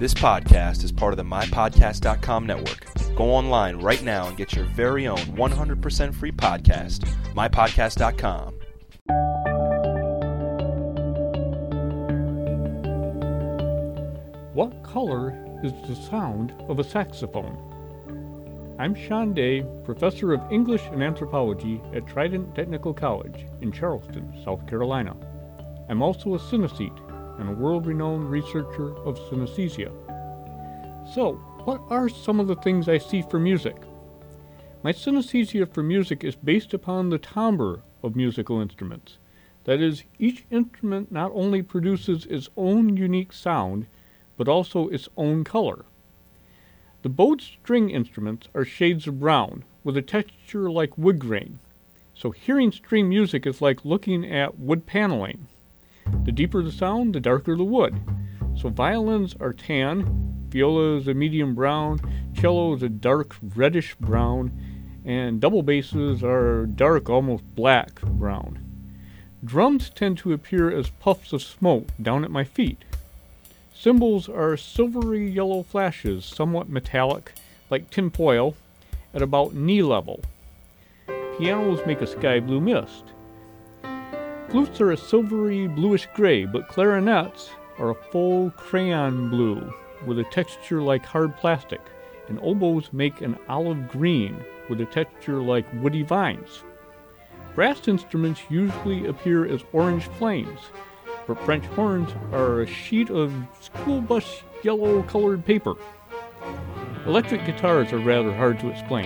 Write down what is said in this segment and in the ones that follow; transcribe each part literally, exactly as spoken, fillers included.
This podcast is part of the my podcast dot com network. Go online right now and get your very own one hundred percent free podcast, my podcast dot com. What color is the sound of a saxophone? I'm Sean Day, professor of English and Anthropology at Trident Technical College in Charleston, South Carolina. I'm also a synesthete and a world-renowned researcher of synesthesia. So, what are some of the things I see for music? My synesthesia for music is based upon the timbre of musical instruments. That is, each instrument not only produces its own unique sound, but also its own color. The bowed string instruments are shades of brown, with a texture like wood grain. So hearing string music is like looking at wood paneling. The deeper the sound, the darker the wood. So violins are tan, viola is a medium brown, cello is a dark reddish brown, and double basses are dark, almost black brown. Drums tend to appear as puffs of smoke down at my feet. Cymbals are silvery yellow flashes, somewhat metallic, like tinfoil, at about knee level. Pianos make a sky blue mist. Flutes are a silvery bluish gray, but clarinets are a full crayon blue with a texture like hard plastic, and oboes make an olive green with a texture like woody vines. Brass instruments usually appear as orange flames, but French horns are a sheet of school bus yellow colored paper. Electric guitars are rather hard to explain.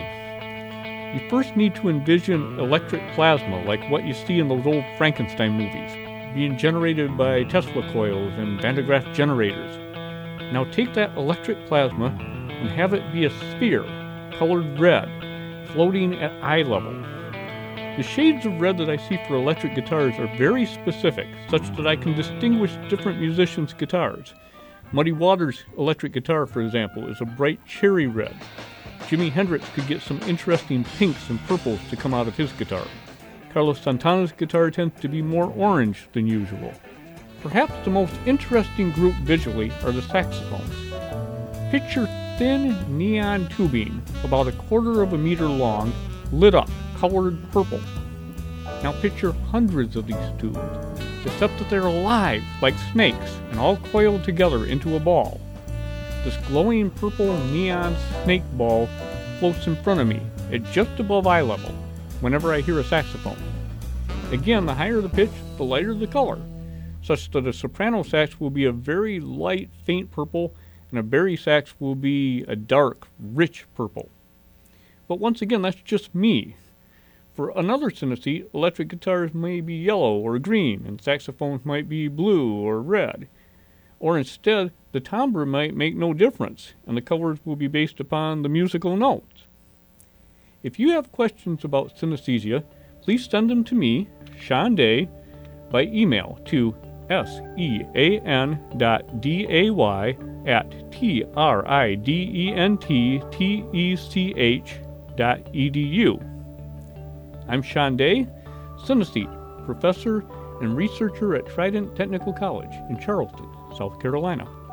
You first need to envision electric plasma like what you see in those old Frankenstein movies, being generated by Tesla coils and Van de Graaff generators. Now take that electric plasma and have it be a sphere, colored red, floating at eye level. The shades of red that I see for electric guitars are very specific, such that I can distinguish different musicians' guitars. Muddy Waters' electric guitar, for example, is a bright cherry red. Jimi Hendrix could get some interesting pinks and purples to come out of his guitar. Carlos Santana's guitar tends to be more orange than usual. Perhaps the most interesting group visually are the saxophones. Picture thin neon tubing, about a quarter of a meter long, lit up, colored purple. Now picture hundreds of these tubes, except that they're alive, like snakes, and all coiled together into a ball. This glowing purple neon snake ball floats in front of me at just above eye level whenever I hear a saxophone. Again, the higher the pitch, the lighter the color, such that a soprano sax will be a very light, faint purple, and a bari sax will be a dark, rich purple. But once again, that's just me. For another synesthete, electric guitars may be yellow or green, and saxophones might be blue or red. Or instead, the timbre might make no difference, and the colors will be based upon the musical notes. If you have questions about synesthesia, please send them to me, Sean Day, by email to S-E-A-N dot D-A-Y at T-R-I-D-E-N-T-T-E-C-H dot E-D-U. I'm Sean Day, synesthete, professor and researcher at Trident Technical College in Charleston, South Carolina.